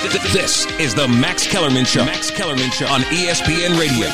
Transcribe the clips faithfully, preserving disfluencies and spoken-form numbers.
This is the Max Kellerman Show. Max Kellerman Show on E S P N Radio.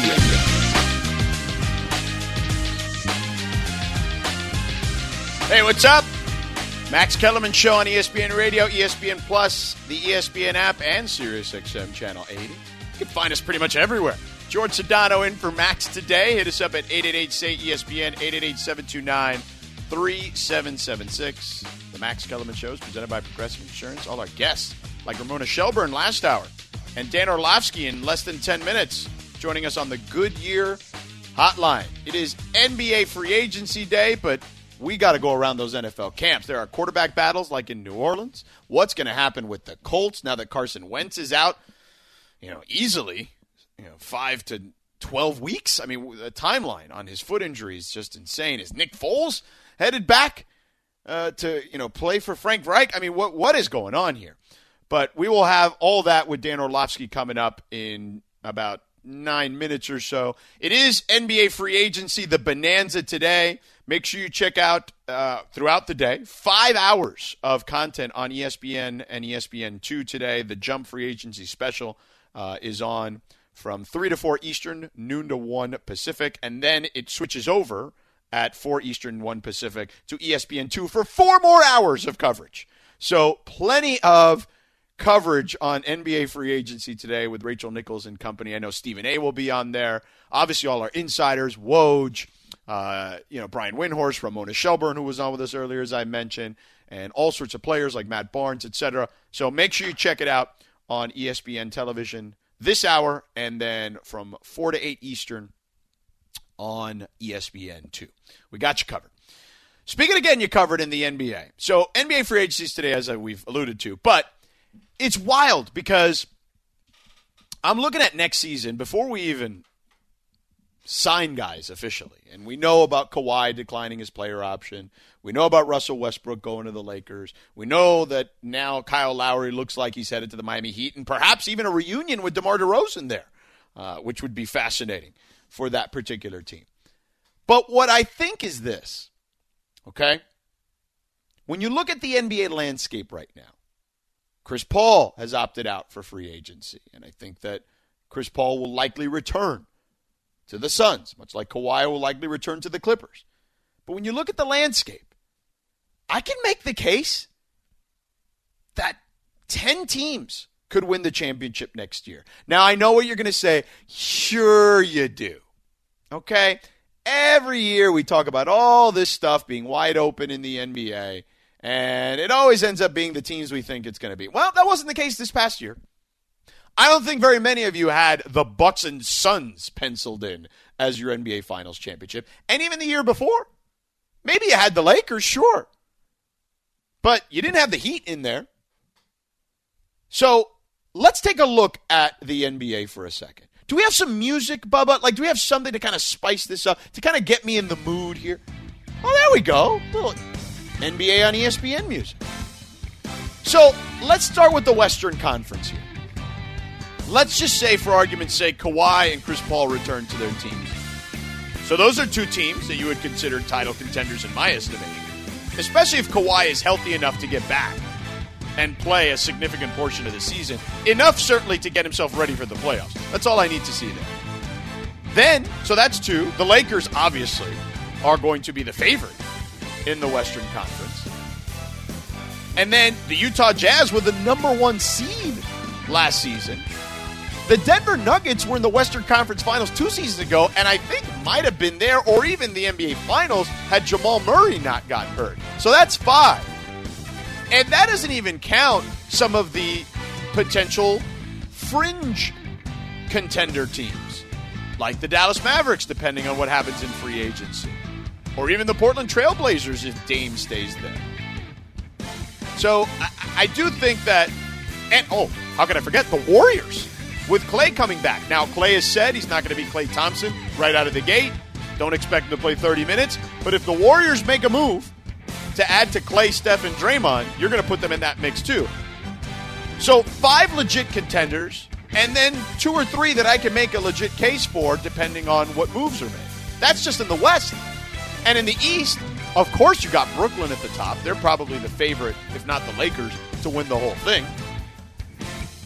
Hey, what's up? Max Kellerman Show on E S P N Radio, E S P N Plus, the E S P N app, and SiriusXM Channel eighty. You can find us pretty much everywhere. George Sedano in for Max today. Hit us up at eight eight eight, S A Y, E S P N, eight eight eight, seven two nine, three seven seven six. The Max Kellerman Show is presented by Progressive Insurance. All our guests, like Ramona Shelburne last hour, and Dan Orlovsky in less than ten minutes, joining us on the Goodyear Hotline. It is N B A free agency day, but we got to go around those N F L camps. There are quarterback battles like in New Orleans. What's going to happen with the Colts now that Carson Wentz is out, you know, easily, you know, five to twelve weeks? I mean, the timeline on his foot injury is just insane. Is Nick Foles headed back uh, to, you know, play for Frank Reich? I mean, what what is going on here? But we will have all that with Dan Orlovsky coming up in about nine minutes or so. It is N B A free agency, the bonanza today. Make sure you check out uh, throughout the day, five hours of content on E S P N and E S P N two today. The Jump Free Agency Special uh, is on from three to four Eastern, noon to one Pacific, and then it switches over at four Eastern, one Pacific to E S P N two for four more hours of coverage. So plenty of coverage on N B A free agency today with Rachel Nichols and company. I know Stephen A. will be on there. Obviously, all our insiders, Woj, uh, you know, Brian Windhorst, Ramona Shelburne, who was on with us earlier, as I mentioned, and all sorts of players like Matt Barnes, et cetera. So make sure you check it out on E S P N television this hour, and then from four to eight Eastern on E S P N two. We got you covered. Speaking of getting you covered in the N B A, so N B A free agencies today, as we've alluded to, but it's wild because I'm looking at next season before we even sign guys officially. And we know about Kawhi declining his player option. We know about Russell Westbrook going to the Lakers. We know that now Kyle Lowry looks like he's headed to the Miami Heat, and perhaps even a reunion with DeMar DeRozan there, uh, which would be fascinating for that particular team. But what I think is this, okay? When you look at the N B A landscape right now, Chris Paul has opted out for free agency, and I think that Chris Paul will likely return to the Suns, much like Kawhi will likely return to the Clippers. But when you look at the landscape, I can make the case that ten teams could win the championship next year. Now, I know what you're going to say. Sure you do. Okay? Every year we talk about all this stuff being wide open in the N B A, and it always ends up being the teams we think it's going to be. Well, that wasn't the case this past year. I don't think very many of you had the Bucks and Suns penciled in as your N B A Finals championship. And even the year before. Maybe you had the Lakers, sure. But you didn't have the Heat in there. So let's take a look at the N B A for a second. Do we have some music, Bubba? Like, do we have something to kind of spice this up, to kind of get me in the mood here? Oh, there we go. A little N B A on E S P N music. So let's start with the Western Conference here. Let's just say, for argument's sake, Kawhi and Chris Paul return to their teams. So those are two teams that you would consider title contenders in my estimation, especially if Kawhi is healthy enough to get back and play a significant portion of the season. Enough, certainly, to get himself ready for the playoffs. That's all I need to see there. Then, so that's two. The Lakers, obviously, are going to be the favorite in the Western Conference. And then the Utah Jazz were the number one seed last season. The Denver Nuggets were in the Western Conference Finals two seasons ago, and I think might have been there or even the N B A Finals had Jamal Murray not gotten hurt. So that's five. And that doesn't even count some of the potential fringe contender teams, like the Dallas Mavericks, depending on what happens in free agency, or even the Portland Trail Blazers if Dame stays there. So I, I do think that, and oh, how can I forget the Warriors? With Klay coming back. Now, Klay has said he's not going to be Klay Thompson right out of the gate. Don't expect him to play thirty minutes. But if the Warriors make a move to add to Klay, Steph, and Draymond, you're going to put them in that mix too. So five legit contenders, and then two or three that I can make a legit case for depending on what moves are made. That's just in the West. And in the East, of course you got Brooklyn at the top. They're probably the favorite, if not the Lakers, to win the whole thing.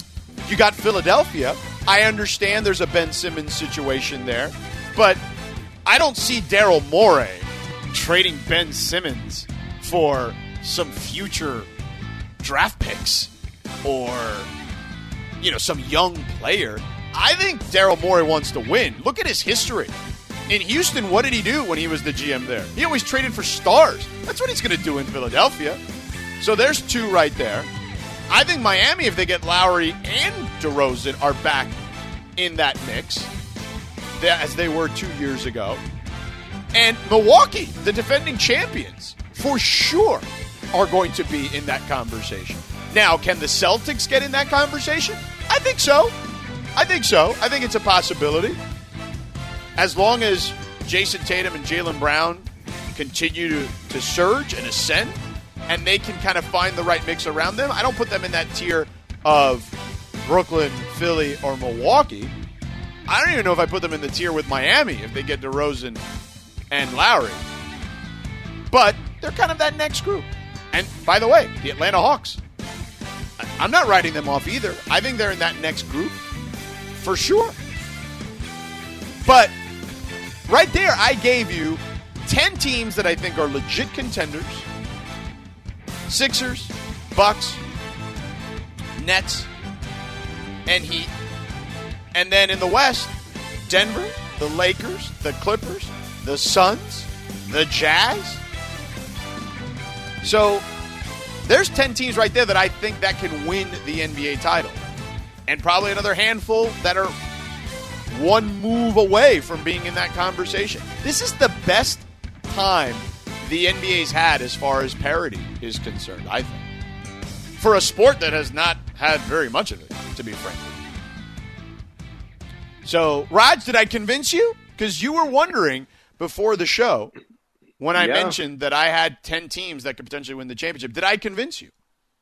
You got Philadelphia. I understand there's a Ben Simmons situation there, but I don't see Daryl Morey trading Ben Simmons for some future draft picks or, you know, some young player. I think Daryl Morey wants to win. Look at his history. In Houston, what did he do when he was the G M there? He always traded for stars. That's what he's going to do in Philadelphia. So there's two right there. I think Miami, if they get Lowry and DeRozan, are back in that mix, as they were two years ago. And Milwaukee, the defending champions, for sure are going to be in that conversation. Now, can the Celtics get in that conversation? I think so. I think so. I think it's a possibility. As long as Jason Tatum and Jaylen Brown continue to, to surge and ascend, and they can kind of find the right mix around them, I don't put them in that tier of Brooklyn, Philly, or Milwaukee. I don't even know if I put them in the tier with Miami if they get DeRozan and Lowry. But they're kind of that next group. And by the way, the Atlanta Hawks, I'm not writing them off either. I think they're in that next group for sure. But right there, I gave you ten teams that I think are legit contenders. Sixers, Bucks, Nets, and Heat. And then in the West, Denver, the Lakers, the Clippers, the Suns, the Jazz. So there's ten teams right there that I think that can win the N B A title. And probably another handful that are one move away from being in that conversation. This is the best time the N B A's had as far as parity is concerned, I think. For a sport that has not had very much of it, to be frank. So, Raj, did I convince you? Because you were wondering before the show when I yeah. mentioned that I had ten teams that could potentially win the championship. Did I convince you?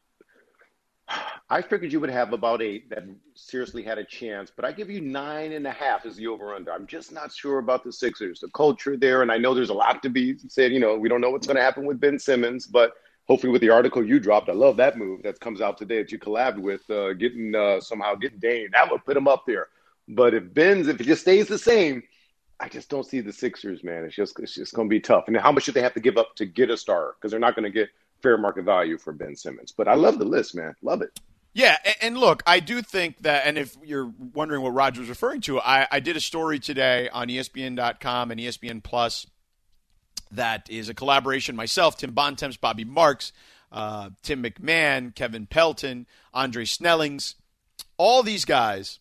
I figured you would have about eight that seriously had a chance, but I give you nine and a half as the over-under. I'm just not sure about the Sixers, the culture there, and I know there's a lot to be said. You know, we don't know what's going to happen with Ben Simmons, but hopefully with the article you dropped, I love that move that comes out today that you collabed with, uh, getting uh, somehow getting Dame. That would put him up there. But if Ben's, if it just stays the same, I just don't see the Sixers, man. It's just it's just going to be tough. And how much should they have to give up to get a star? Because they're not going to get fair market value for Ben Simmons. But I love the list, man. Love it. Yeah, and look, I do think that, and if you're wondering what Roger was referring to, I, I did a story today on E S P N dot com and E S P N Plus that is a collaboration, myself, Tim Bontemps, Bobby Marks, uh, Tim McMahon, Kevin Pelton, Andre Snellings, all these guys,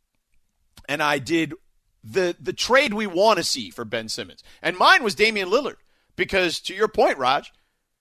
and I did the the trade we want to see for Ben Simmons. And mine was Damian Lillard, because to your point, Raj,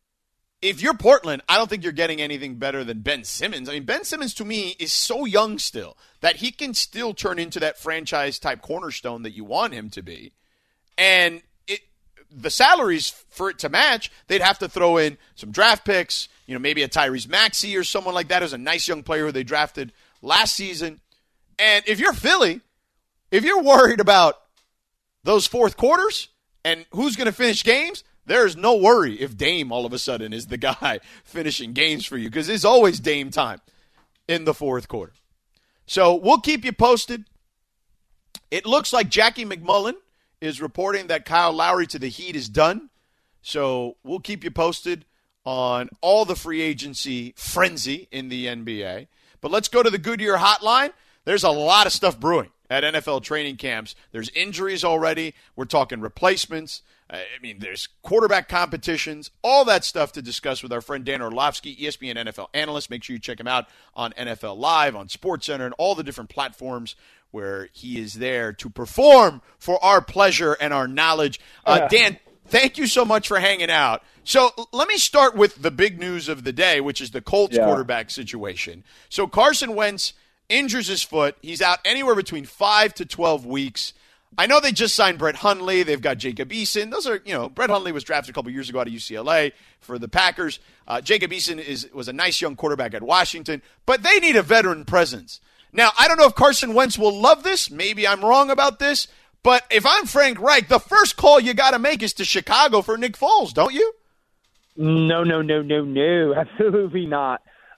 if you're Portland, I don't think you're getting anything better than Ben Simmons. I mean, Ben Simmons, to me, is so young still that he can still turn into that franchise-type cornerstone that you want him to be. And it, the salaries, for it to match, they'd have to throw in some draft picks, you know, maybe a Tyrese Maxey or someone like that who's a nice young player who they drafted last season. And if you're Philly, if you're worried about those fourth quarters and who's going to finish games, there is no worry if Dame all of a sudden is the guy finishing games for you, because it's always Dame time in the fourth quarter. So we'll keep you posted. It looks like Jackie McMullen is reporting that Kyle Lowry to the Heat is done. So we'll keep you posted on all the free agency frenzy in the N B A. But let's go to the Goodyear hotline. There's a lot of stuff brewing at N F L training camps. There's injuries already. We're talking replacements. I mean, there's quarterback competitions, all that stuff to discuss with our friend Dan Orlovsky, E S P N N F L analyst. Make sure you check him out on N F L Live, on SportsCenter, and all the different platforms where he is there to perform for our pleasure and our knowledge. Uh, Dan, thank you so much for hanging out. So let me start with the big news of the day, which is the Colts yeah. quarterback situation. So Carson Wentz injures his foot. He's out anywhere between five to twelve weeks. I know they just signed Brett Hundley. They've got Jacob Eason. Those are, you know, Brett Hundley was drafted a couple years ago out of U C L A for the Packers. Uh, Jacob Eason is was a nice young quarterback at Washington, but they need a veteran presence. Now, I don't know if Carson Wentz will love this. Maybe I'm wrong about this, but if I'm Frank Reich, the first call you got to make is to Chicago for Nick Foles, don't you? No, no, no, no, no, absolutely not.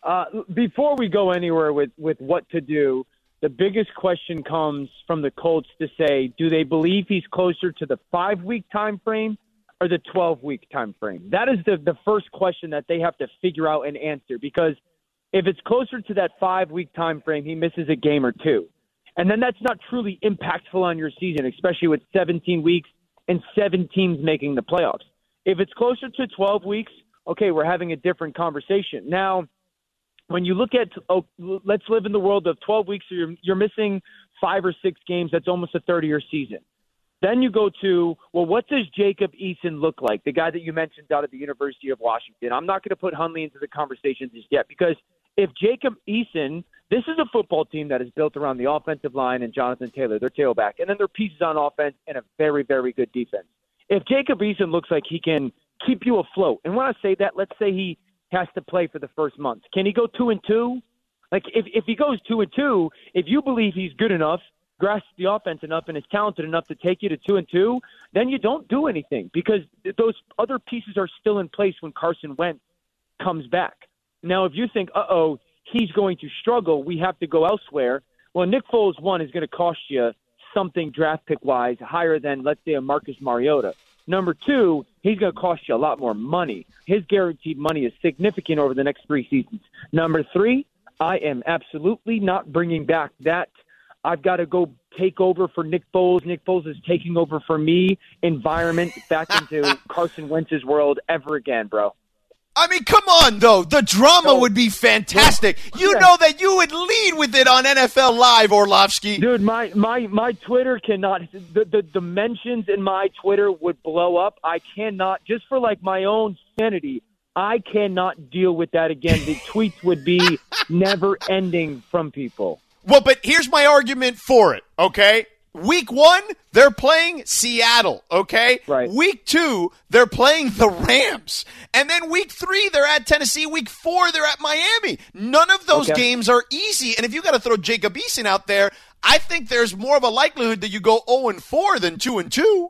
Uh, before we go anywhere with, with what to do, the biggest question comes from the Colts to say, do they believe he's closer to the five-week time frame or the twelve-week time frame? That is the, the first question that they have to figure out and answer, because if it's closer to that five-week time frame, he misses a game or two. And then that's not truly impactful on your season, especially with seventeen weeks and seven teams making the playoffs. If it's closer to twelve weeks, okay, we're having a different conversation. Now, when you look at, oh, let's live in the world of twelve weeks, so you're, you're missing five or six games. That's almost a thirty-year season. Then you go to, well, what does Jacob Eason look like? The guy that you mentioned out of the University of Washington. I'm not going to put Hundley into the conversation just yet, because if Jacob Eason, this is a football team that is built around the offensive line and Jonathan Taylor, their tailback, and then their pieces on offense and a very, very good defense. If Jacob Eason looks like he can keep you afloat, and when I say that, let's say he has to play for the first month. Can he go two and two? Like if, if he goes two and two, if you believe he's good enough, grasps the offense enough, and is talented enough to take you to two and two, then you don't do anything, because those other pieces are still in place when Carson Wentz comes back. Now, if you think, uh-oh, he's going to struggle, we have to go elsewhere. Well, Nick Foles, one, is going to cost you something draft pick-wise higher than, let's say, a Marcus Mariota. Number two, he's going to cost you a lot more money. His guaranteed money is significant over the next three seasons. Number three, I am absolutely not bringing back that I've got to go take over for Nick Foles. Nick Foles is taking over for me environment back into Carson Wentz's world ever again, bro. I mean, come on, though. The drama So, would be fantastic. You yeah. know that you would lead with it on N F L Live, Orlovsky. Dude, my, my, my Twitter cannot – the, the dimensions in my Twitter would blow up. I cannot – just for, like, my own sanity, I cannot deal with that again. The tweets would be never-ending from people. Well, but here's my argument for it, okay? Week one, they're playing Seattle, okay? Right. Week two, they're playing the Rams. And then week three, they're at Tennessee. Week four, they're at Miami. None of those Okay. games are easy. And if you got to throw Jacob Eason out there, I think there's more of a likelihood that you go oh and four than two and two.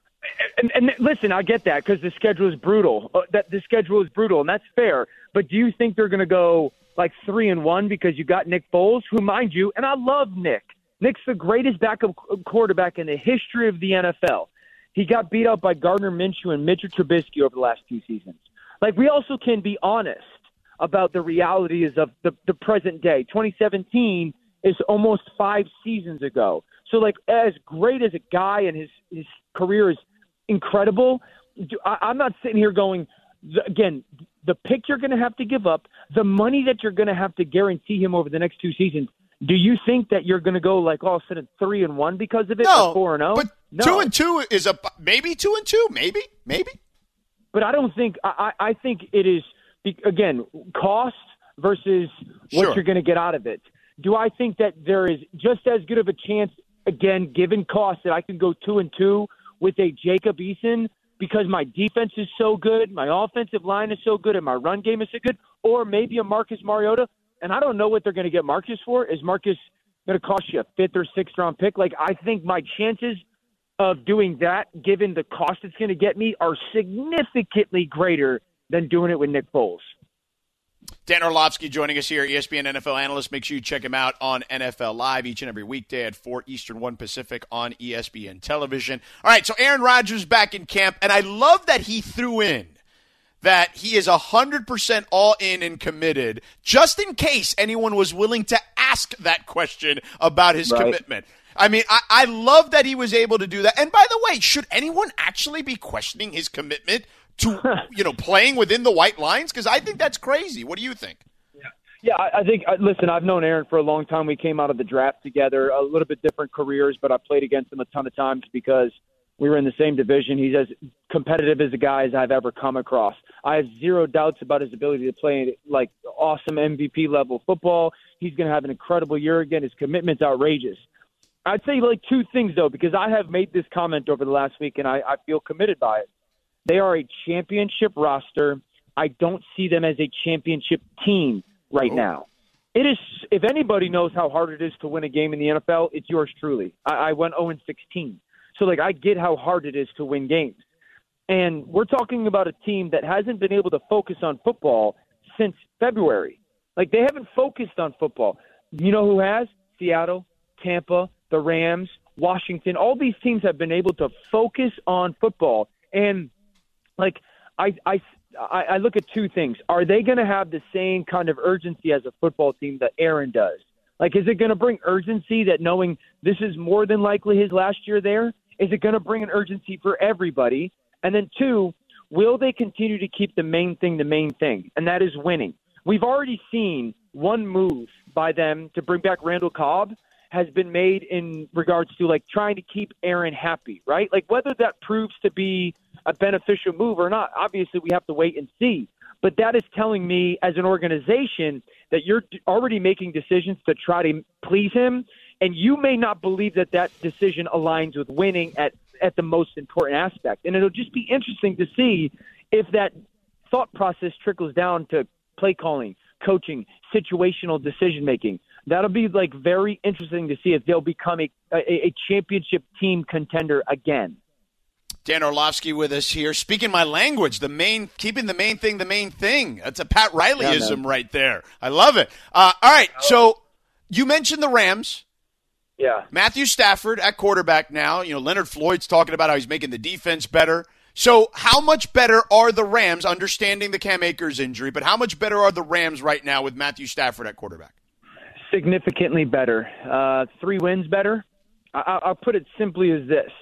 And, and listen, I get that because the schedule is brutal. Uh, that the schedule is brutal, and that's fair. But do you think they're going to go like three and one because you got Nick Foles, who, mind you, and I love Nick. Nick's the greatest backup quarterback in the history of the N F L. He got beat out by Gardner Minshew and Mitchell Trubisky over the last two seasons. Like, we also can be honest about the realities of the, the present day. twenty seventeen is almost five seasons ago. So, like, as great as a guy and his, his career is incredible, I, I'm not sitting here going, again, the pick you're going to have to give up, the money that you're going to have to guarantee him over the next two seasons. Do you think that you're going to go like all of a sudden three and one because of it, No, or four and zero? but No. two and two is a maybe two and two, maybe, maybe. But I don't think I, I think it is again cost versus what Sure. you're going to get out of it. Do I think that there is just as good of a chance again, given cost, that I can go two and two with a Jacob Eason because my defense is so good, my offensive line is so good, and my run game is so good, or maybe a Marcus Mariota? And I don't know what they're going to get Marcus for. Is Marcus going to cost you a fifth or sixth round pick? Like, I think my chances of doing that, given the cost it's going to get me, are significantly greater than doing it with Nick Foles. Dan Orlovsky joining us here, E S P N N F L analyst. Make sure you check him out on N F L Live each and every weekday at four Eastern, one Pacific on E S P N Television. All right, so Aaron Rodgers back in camp, and I love that he threw in that he is one hundred percent all in and committed, just in case anyone was willing to ask that question about his Right. commitment. I mean, I, I love that he was able to do that. And by the way, should anyone actually be questioning his commitment to, you know, playing within the white lines? Because I think that's crazy. What do you think? Yeah, I, I think, uh, listen, I've known Aaron for a long time. We came out of the draft together, a little bit different careers, but I played against him a ton of times because we were in the same division. He's as competitive as a guy as I've ever come across. I have zero doubts about his ability to play like awesome M V P level football. He's going to have an incredible year again. His commitment's outrageous. I'd say like two things, though, because I have made this comment over the last week, and I, I feel committed by it. They are a championship roster. I don't see them as a championship team right Oh. now. It is. If anybody knows how hard it is to win a game in the N F L, it's yours truly. I, I went oh and sixteen. So, like, I get how hard it is to win games. And we're talking about a team that hasn't been able to focus on football since February. Like, they haven't focused on football. You know who has? Seattle, Tampa, the Rams, Washington. All these teams have been able to focus on football. And, like, I I, I look at two things. Are they going to have the same kind of urgency as a football team that Aaron does? Like, is it going to bring urgency that knowing this is more than likely his last year there? Is it going to bring an urgency for everybody? And then, two, will they continue to keep the main thing the main thing, and that is winning? We've already seen one move by them to bring back Randall Cobb has been made in regards to, like, trying to keep Aaron happy, right? Like, whether that proves to be a beneficial move or not, obviously we have to wait and see. But that is telling me as an organization that you're already making decisions to try to please him, and you may not believe that that decision aligns with winning at, at the most important aspect. And it'll just be interesting to see if that thought process trickles down to play calling, coaching, situational decision-making. That'll be, like, very interesting to see if they'll become a, a, a championship team contender again. Dan Orlovsky with us here. Speaking my language, the main, keeping the main thing the main thing. That's a Pat Rileyism yeah, right there. I love it. Uh, all right, so you mentioned the Rams. Yeah. Matthew Stafford at quarterback now. You know, Leonard Floyd's talking about how he's making the defense better. So how much better are the Rams, understanding the Cam Akers injury, but how much better are the Rams right now with Matthew Stafford at quarterback? Significantly better. Uh, three wins better. I- I'll put it simply as this.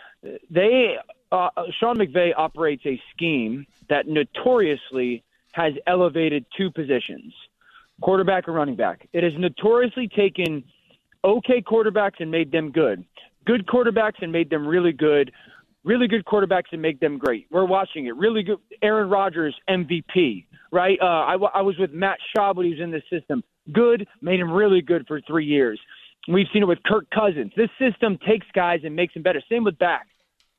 They uh, Sean McVay operates a scheme that notoriously has elevated two positions, quarterback and running back. It has notoriously taken okay quarterbacks and made them good, good quarterbacks and made them really good, really good quarterbacks and make them great. We're watching it. Really good. Aaron Rodgers, M V P, right? Uh, I, w- I was with Matt Schaub when he was in this system. Good, made him really good for three years. We've seen it with Kirk Cousins. This system takes guys and makes them better. Same with backs.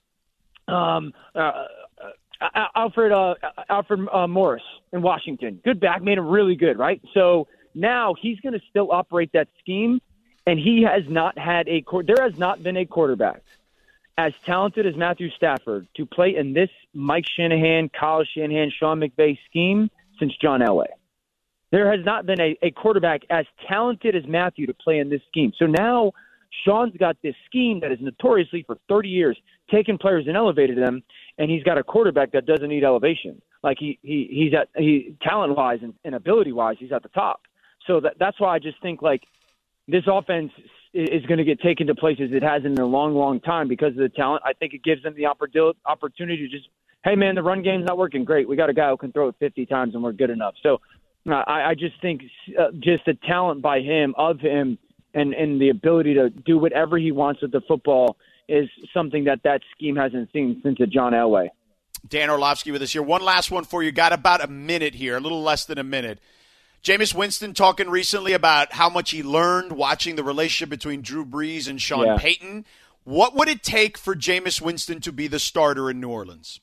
Um, uh, uh, Alfred uh, Alfred uh, Morris in Washington. Good back, made him really good, right? So now he's going to still operate that scheme, and he has not had a – there has not been a quarterback as talented as Matthew Stafford to play in this Mike Shanahan, Kyle Shanahan, Sean McVay scheme since John Elway. There has not been a, a quarterback as talented as Matthew to play in this scheme. So now Sean's got this scheme that is notoriously for thirty years taken players and elevated them, and he's got a quarterback that doesn't need elevation. Like he, he he's at he talent-wise and, and ability-wise, he's at the top. So that, that's why I just think, like, this offense is going to get taken to places it hasn't in a long, long time because of the talent. I think it gives them the opportunity to just, hey, man, the run game's not working. Great. We got a guy who can throw it fifty times, and we're good enough. So uh, I, I just think uh, just the talent by him, of him, and, and the ability to do whatever he wants with the football is something that that scheme hasn't seen since a John Elway. Dan Orlovsky with us here. One last one for you. Got about a minute here, a little less than a minute. Jameis Winston talking recently about how much he learned watching the relationship between Drew Brees and Sean yeah. Payton. What would it take for Jameis Winston to be the starter in New Orleans?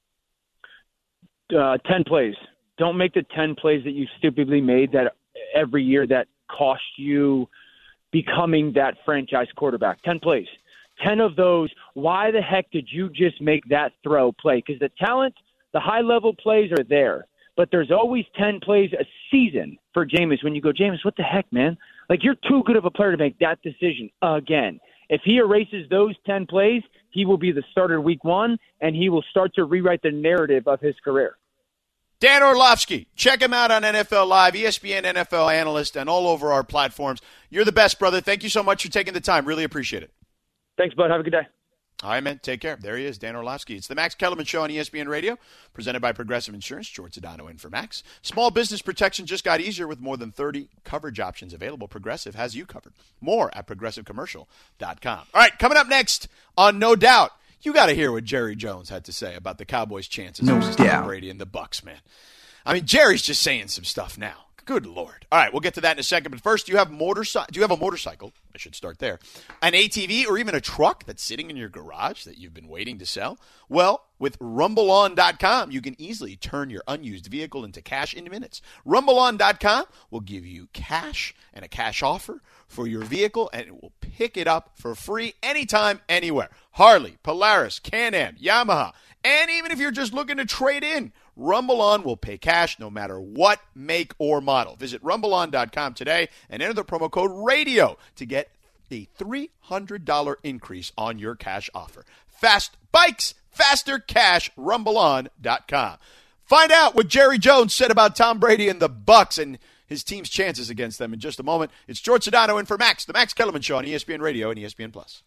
Uh, ten plays. Don't make the ten plays that you stupidly made that every year that cost you becoming that franchise quarterback. Ten plays. ten of those, why the heck did you just make that throw play? Because the talent, the high-level plays are there. But there's always ten plays a season for Jameis when you go, Jameis, what the heck, man? Like, you're too good of a player to make that decision again. If he erases those ten plays, he will be the starter week one, and he will start to rewrite the narrative of his career. Dan Orlovsky. Check him out on N F L Live, E S P N N F L analyst, and all over our platforms. You're the best, brother. Thank you so much for taking the time. Really appreciate it. Thanks, bud. Have a good day. All right, man. Take care. There he is, Dan Orlovsky. It's the Max Kellerman Show on E S P N Radio, presented by Progressive Insurance. George Sedano in for Max. Small business protection just got easier with more than thirty coverage options available. Progressive has you covered. More at progressive commercial dot com. All right, coming up next on No Doubt, you got to hear what Jerry Jones had to say about the Cowboys' chances No versus doubt. Tom Brady and the Bucs, man. I mean, Jerry's just saying some stuff now. Good Lord. All right, we'll get to that in a second. But first, do you have motorcycle? Do you have a motorcycle? I should start there. An A T V or even a truck that's sitting in your garage that you've been waiting to sell? Well, with rumble on dot com, you can easily turn your unused vehicle into cash in minutes. rumble on dot com will give you cash and a cash offer for your vehicle, and it will pick it up for free anytime, anywhere. Harley, Polaris, Can-Am, Yamaha, and even if you're just looking to trade in, RumbleOn will pay cash no matter what make or model. Visit rumble on dot com today and enter the promo code RADIO to get a three hundred dollars increase on your cash offer. Fast bikes, faster cash, rumble on dot com. Find out what Jerry Jones said about Tom Brady and the Bucs and his team's chances against them in just a moment. It's George Sedano in for Max, the Max Kellerman Show on E S P N Radio and E S P N Plus.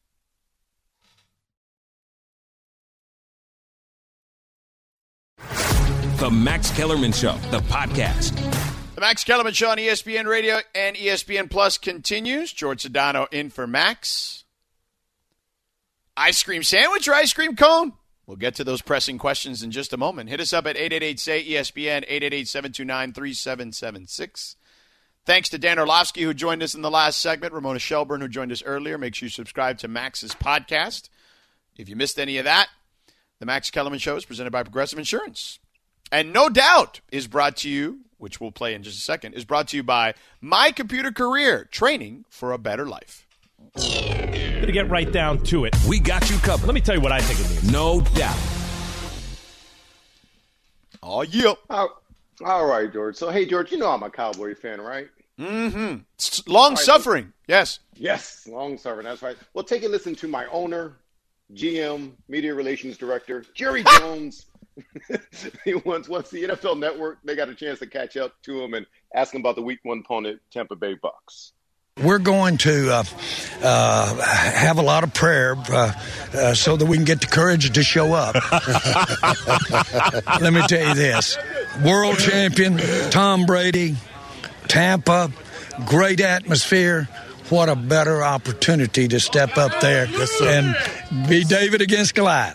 The Max Kellerman Show, the podcast. The Max Kellerman Show on E S P N Radio and E S P N Plus continues. George Sedano in for Max. Ice cream sandwich or ice cream cone? We'll get to those pressing questions in just a moment. Hit us up at eight eight eight, S A Y, E S P N, eight eight eight, seven two nine, three seven seven six. Thanks to Dan Orlovsky, who joined us in the last segment, Ramona Shelburne, who joined us earlier. Make sure you subscribe to Max's podcast. If you missed any of that, the Max Kellerman Show is presented by Progressive Insurance. And No Doubt is brought to you, which we'll play in just a second, is brought to you by My Computer Career, training for a better life. I'm gonna get right down to it. We got you covered. Let me tell you what I think it means. No doubt. Oh, yeah. Oh, all right, George. So, hey, George, you know I'm a Cowboy fan, right? Mm-hmm. Long right, suffering. Yes. Yes, long suffering. That's right. Well, take a listen to my owner, G M, Media Relations Director, Jerry Jones. He once, once the N F L Network, they got a chance to catch up to him and ask him about the Week One opponent, Tampa Bay Bucs. We're going to uh, uh, have a lot of prayer uh, uh, so that we can get the courage to show up. Let me tell you this. World champion, Tom Brady, Tampa, great atmosphere. What a better opportunity to step up there yes, and be David against Goliath.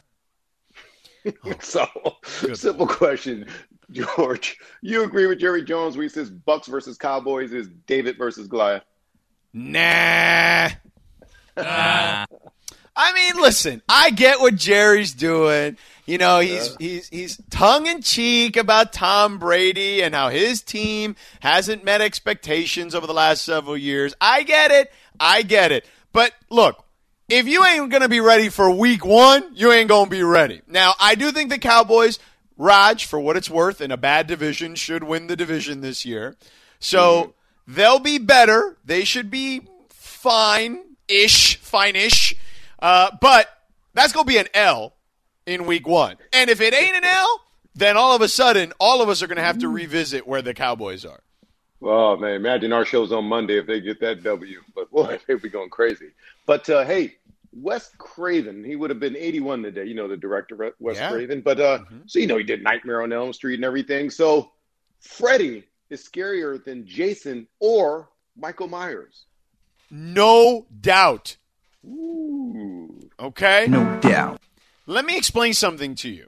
So, Good. Simple question, George. You agree with Jerry Jones when he says Bucs versus Cowboys is David versus Goliath? Nah. nah. I mean, listen, I get what Jerry's doing. You know, he's yeah. he's he's tongue in cheek about Tom Brady and how his team hasn't met expectations over the last several years. I get it. I get it. But look, if you ain't going to be ready for week one, you ain't going to be ready. Now, I do think the Cowboys, Raj, for what it's worth, in a bad division, should win the division this year. So mm-hmm. They'll be better. They should be fine-ish, fine-ish. Uh, but that's going to be an L in week one. And if it ain't an L, then all of a sudden, all of us are going to have to revisit where the Cowboys are. Oh, man, imagine our show's on Monday if they get that W. But, boy, they'd be going crazy. But, uh, hey, Wes Craven, he would have been eighty-one today. You know the director, Wes yeah. Craven. But, uh, mm-hmm. so, you know, he did Nightmare on Elm Street and everything. So, Freddie is scarier than Jason or Michael Myers. No doubt. Ooh. Okay? No doubt. Let me explain something to you.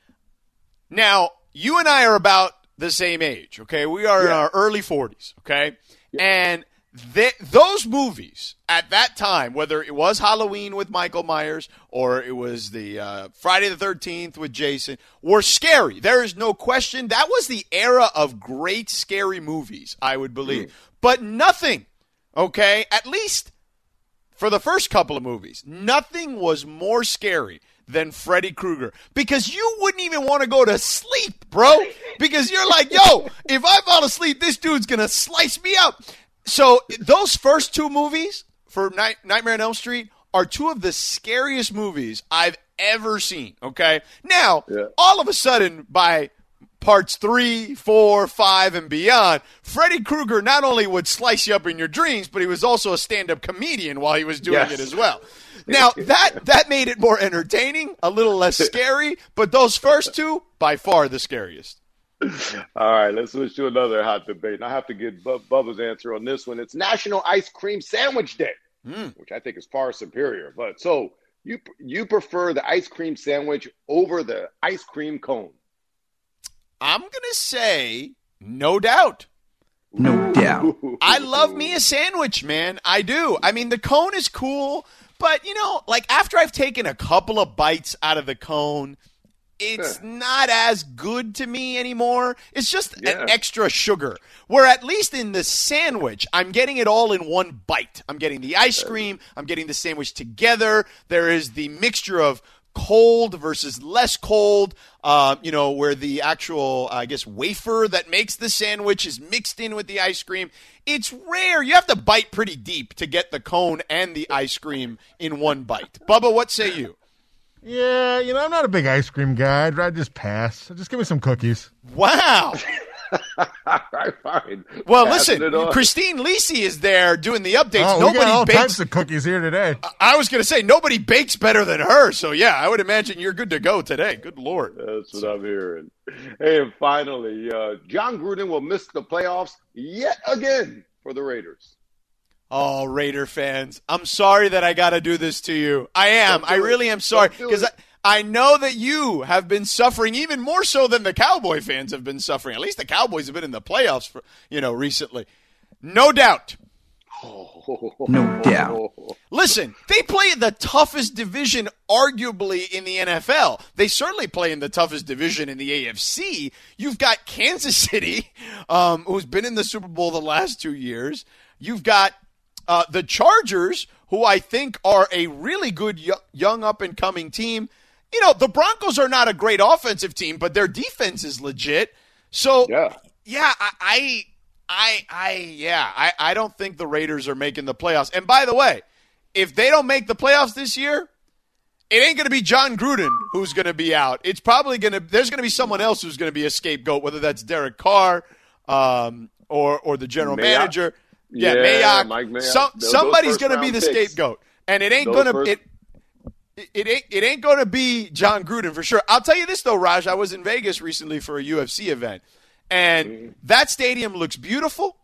Now, you and I are about the same age, okay? We are yeah. in our early forties, okay? Yeah. And th- those movies at that time, whether it was Halloween with Michael Myers or it was the uh, Friday the thirteenth with Jason, were scary. There is no question. That was the era of great scary movies, I would believe. Mm. But nothing, okay, at least for the first couple of movies, nothing was more scary than Freddy Krueger, because you wouldn't even want to go to sleep, bro, because you're like, yo, if I fall asleep, this dude's going to slice me up. So those first two movies for Night- Nightmare on Elm Street are two of the scariest movies I've ever seen, okay? Now, yeah. all of a sudden, by parts three, four, five, and beyond, Freddy Krueger not only would slice you up in your dreams, but he was also a stand-up comedian while he was doing yes. it as well. Now, that that made it more entertaining, a little less scary, but those first two, by far the scariest. All right, let's switch to another hot debate. And I have to get Bub- Bubba's answer on this one. It's National Ice Cream Sandwich Day, mm. which I think is far superior. But so you you prefer the ice cream sandwich over the ice cream cone? I'm going to say no doubt. No doubt. I love me a sandwich, man. I do. I mean, the cone is cool. But, you know, like after I've taken a couple of bites out of the cone, it's yeah. not as good to me anymore. It's just yeah. an extra sugar. Where at least in the sandwich, I'm getting it all in one bite. I'm getting the ice cream. I'm getting the sandwich together. There is the mixture of cold versus less cold, uh, you know, where the actual, I guess, wafer that makes the sandwich is mixed in with the ice cream. It's rare. You have to bite pretty deep to get the cone and the ice cream in one bite. Bubba, what say you? Yeah, you know, I'm not a big ice cream guy. I'd rather just pass. Just give me some cookies. Wow. All right, fine. Well, Passing listen, Christine Lisi is there doing the updates. Oh, nobody we got all bakes. types of cookies here today. I was going to say, nobody bakes better than her. So, yeah, I would imagine you're good to go today. Good Lord. That's what I'm hearing. Hey, and finally, uh, John Gruden will miss the playoffs yet again for the Raiders. Oh, Raider fans, I'm sorry that I got to do this to you. I am. I really am sorry because I, I know that you have been suffering even more so than the Cowboy fans have been suffering. At least the Cowboys have been in the playoffs for, you know, recently. No doubt. No doubt. Listen, they play in the toughest division arguably in the N F L. They certainly play in the toughest division in the A F C. You've got Kansas City, um, who's been in the Super Bowl the last two years. You've got uh, the Chargers, who I think are a really good young up-and-coming team. You know, the Broncos are not a great offensive team, but their defense is legit. So, yeah, yeah I, I, I, I yeah, I, I don't think the Raiders are making the playoffs. And by the way, if they don't make the playoffs this year, it ain't going to be John Gruden who's going to be out. It's probably going to – there's going to be someone else who's going to be a scapegoat, whether that's Derek Carr um, or or the general Mayock. manager. Yeah, yeah Mayock. Mike Mayock. So, somebody's going to be the picks. scapegoat. And it ain't going to – it. It ain't, it ain't going to be John Gruden for sure. I'll tell you this, though, Raj. I was in Vegas recently for a U F C event, and mm-hmm. that stadium looks beautiful.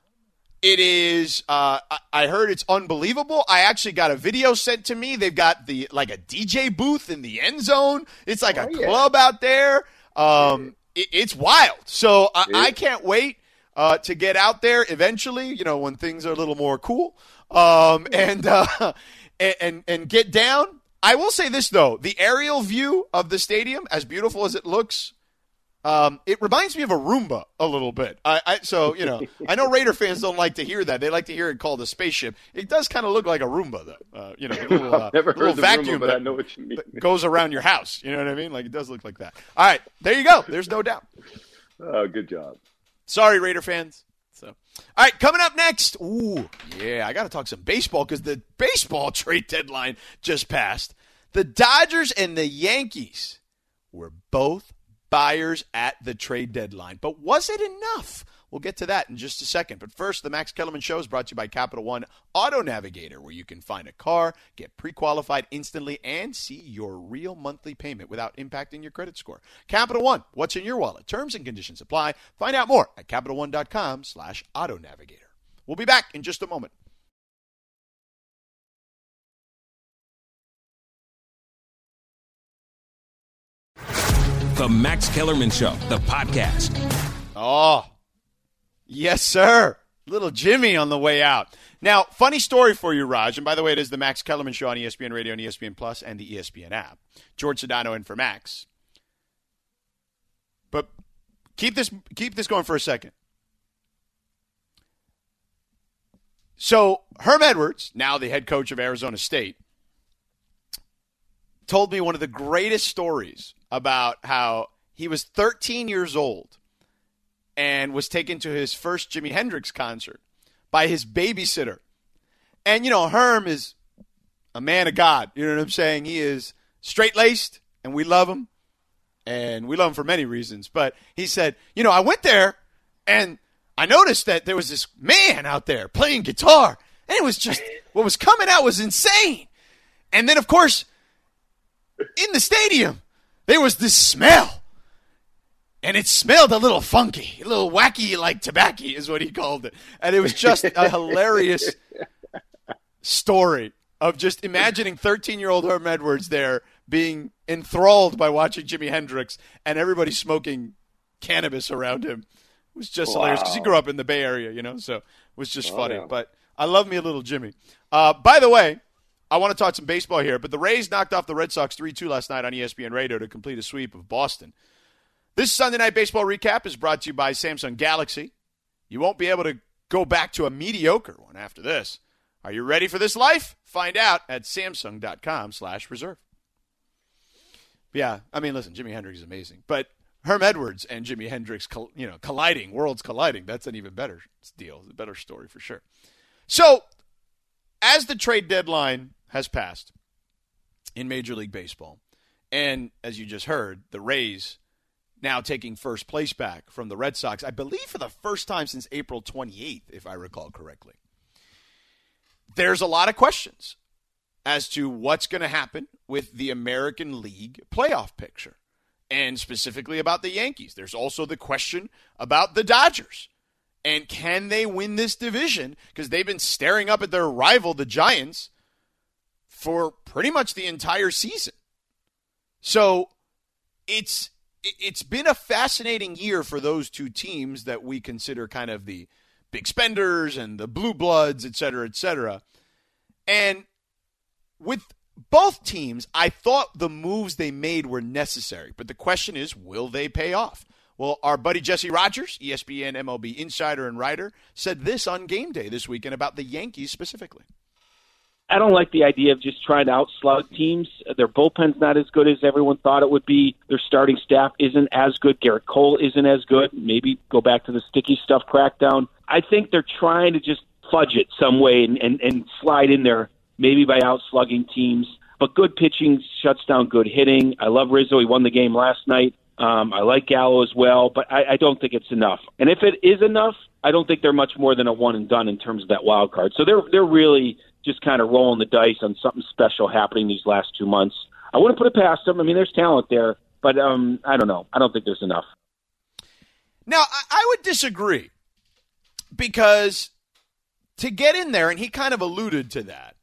It is uh, – I heard it's unbelievable. I actually got a video sent to me. They've got the like a D J booth in the end zone. It's like oh, a yeah. club out there. Um, it, it's wild. So I, I can't wait uh, to get out there eventually, you know, when things are a little more cool, um, and, uh, and, and, and get down. I will say this, though. The aerial view of the stadium, as beautiful as it looks, um, it reminds me of a Roomba a little bit. I, I So, you know, I know Raider fans don't like to hear that. They like to hear it called a spaceship. It does kind of look like a Roomba, though. Uh, you know, a little, uh, Never heard little the vacuum Roomba, but I know what you mean. That goes around your house. You know what I mean? Like, it does look like that. All right, there you go. There's no doubt. Oh, good job. Sorry, Raider fans. So, all right, coming up next. Ooh, yeah, I got to talk some baseball because the baseball trade deadline just passed. The Dodgers and the Yankees were both buyers at the trade deadline. But was it enough? We'll get to that in just a second. But first, the Max Kellerman Show is brought to you by Capital One Auto Navigator, where you can find a car, get pre-qualified instantly, and see your real monthly payment without impacting your credit score. Capital One, what's in your wallet? Terms and conditions apply. Find out more at Capital One dot com slash auto navigator. We'll be back in just a moment. The Max Kellerman Show, the podcast. Oh, yes, sir. Little Jimmy on the way out. Now, funny story for you, Raj. And by the way, it is the Max Kellerman Show on E S P N Radio and E S P N Plus and the E S P N app. George Sedano in for Max. But keep this keep this going for a second. So, Herm Edwards, now the head coach of Arizona State, told me one of the greatest stories about how he was thirteen years old and was taken to his first Jimi Hendrix concert by his babysitter. And, you know, Herm is a man of God. You know what I'm saying? He is straight-laced, and we love him. And we love him for many reasons. But he said, you know, I went there, and I noticed that there was this man out there playing guitar. And it was just, what was coming out was insane. And then, of course, in the stadium, there was this smell. And it smelled a little funky, a little wacky, like tobacco is what he called it. And it was just a hilarious story of just imagining thirteen-year-old Herm Edwards there being enthralled by watching Jimi Hendrix and everybody smoking cannabis around him. It was just wow. hilarious because he grew up in the Bay Area, you know, so it was just oh, funny. Yeah. But I love me a little Jimmy. Uh, by the way, I want to talk some baseball here, but the Rays knocked off the Red Sox three two last night on E S P N Radio to complete a sweep of Boston. This Sunday Night Baseball recap is brought to you by Samsung Galaxy. You won't be able to go back to a mediocre one after this. Are you ready for this life? Find out at Samsung dot com slash reserve. Yeah, I mean, listen, Jimi Hendrix is amazing. But Herm Edwards and Jimi Hendrix, you know, colliding, worlds colliding, that's an even better deal, a better story for sure. So, as the trade deadline has passed in Major League Baseball, and as you just heard, the Rays now taking first place back from the Red Sox, I believe for the first time since April twenty-eighth, if I recall correctly. There's a lot of questions as to what's going to happen with the American League playoff picture, and specifically about the Yankees. There's also the question about the Dodgers, and can they win this division? Because they've been staring up at their rival, the Giants, for pretty much the entire season. So it's it's been a fascinating year for those two teams that we consider kind of the big spenders and the blue bloods, et cetera, et cetera. And with both teams, I thought the moves they made were necessary. But the question is, will they pay off? Well, our buddy Jesse Rogers, E S P N M L B insider and writer, said this on Game Day this weekend about the Yankees specifically. I don't like the idea of just trying to outslug teams. Their bullpen's not as good as everyone thought it would be. Their starting staff isn't as good. Garrett Cole isn't as good. Maybe go back to the sticky stuff crackdown. I think they're trying to just fudge it some way and, and, and slide in there, maybe by outslugging teams. But good pitching shuts down good hitting. I love Rizzo. He won the game last night. Um, I like Gallo as well, but I, I don't think it's enough. And if it is enough, I don't think they're much more than a one and done in terms of that wild card. So they're they're really just kind of rolling the dice on something special happening these last two months. I wouldn't put it past them. I mean, there's talent there, but um, I don't know. I don't think there's enough. Now, I, I would disagree, because to get in there, and he kind of alluded to that,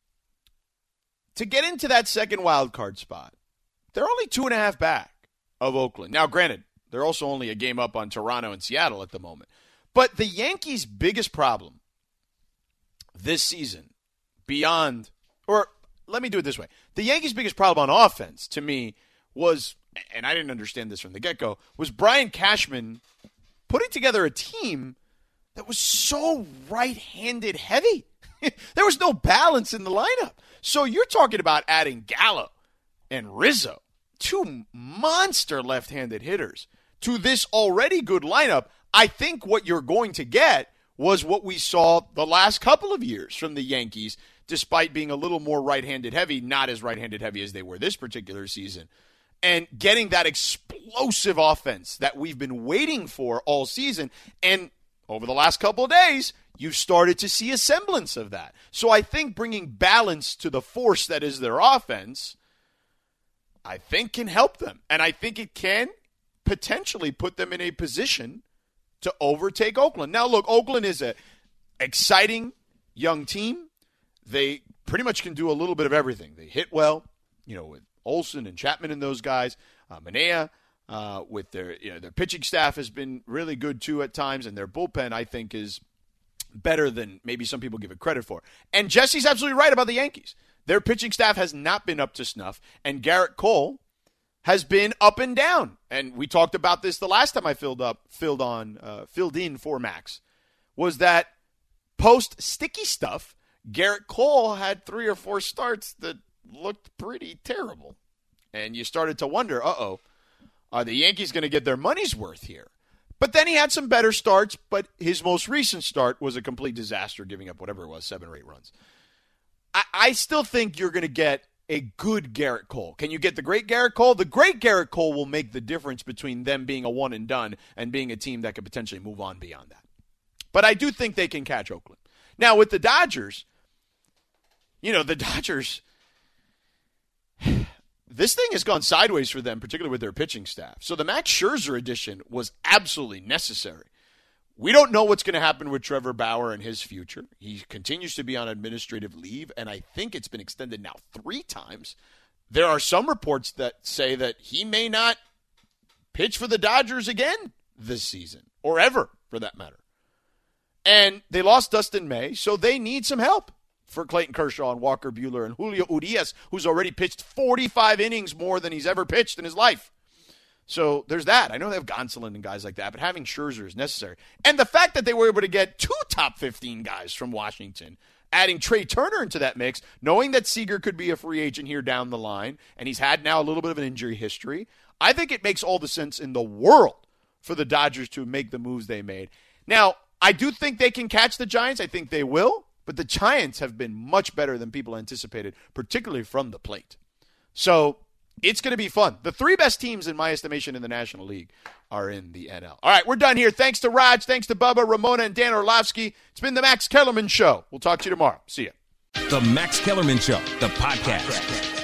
to get into that second wild card spot, they're only two and a half back of Oakland. Now, granted, they're also only a game up on Toronto and Seattle at the moment. But the Yankees' biggest problem this season, beyond, or let me do it this way. The Yankees' biggest problem on offense, to me, was, and I didn't understand this from the get-go, was Brian Cashman putting together a team that was so right-handed heavy. There was no balance in the lineup. So you're talking about adding Gallo and Rizzo, two monster left-handed hitters, to this already good lineup. I think what you're going to get was what we saw the last couple of years from the Yankees, despite being a little more right-handed heavy, not as right-handed heavy as they were this particular season, and getting that explosive offense that we've been waiting for all season. And over the last couple of days, you've started to see a semblance of that. So I think bringing balance to the force that is their offense, I think can help them. And I think it can potentially put them in a position to overtake Oakland. Now, look, Oakland is an exciting young team. They pretty much can do a little bit of everything. They hit well, you know, with Olsen and Chapman and those guys. Uh, Manaea, uh, with their, you know, their pitching staff has been really good too at times, and their bullpen, I think, is better than maybe some people give it credit for. And Jesse's absolutely right about the Yankees. Their pitching staff has not been up to snuff, and Garrett Cole has been up and down. And we talked about this the last time I filled up, filled on, uh, filled in for Max, was that post sticky stuff, Garrett Cole had three or four starts that looked pretty terrible. And you started to wonder, uh-oh, are the Yankees going to get their money's worth here? But then he had some better starts, but his most recent start was a complete disaster, giving up whatever it was, seven or eight runs. I, I still think you're going to get a good Garrett Cole. Can you get the great Garrett Cole? The great Garrett Cole will make the difference between them being a one and done and being a team that could potentially move on beyond that. But I do think they can catch Oakland. Now, with the Dodgers, you know, the Dodgers, this thing has gone sideways for them, particularly with their pitching staff. So the Max Scherzer addition was absolutely necessary. We don't know what's going to happen with Trevor Bauer and his future. He continues to be on administrative leave, and I think it's been extended now three times. There are some reports that say that he may not pitch for the Dodgers again this season, or ever, for that matter. And they lost Dustin May, so they need some help for Clayton Kershaw and Walker Buehler and Julio Urias, who's already pitched forty-five innings more than he's ever pitched in his life. So there's that. I know they have Gonsolin and guys like that, but having Scherzer is necessary. And the fact that they were able to get two top fifteen guys from Washington adding Trey Turner into that mix, knowing that Seager could be a free agent here down the line, and he's had now a little bit of an injury history, I think it makes all the sense in the world for the Dodgers to make the moves they made. Now, I do think they can catch the Giants. I think they will, but the Giants have been much better than people anticipated, particularly from the plate. So it's going to be fun. The three best teams, in my estimation, in the National League are in the N L. All right, we're done here. Thanks to Raj, thanks to Bubba, Ramona, and Dan Orlovsky. It's been the Max Kellerman Show. We'll talk to you tomorrow. See ya. The Max Kellerman Show, the podcast.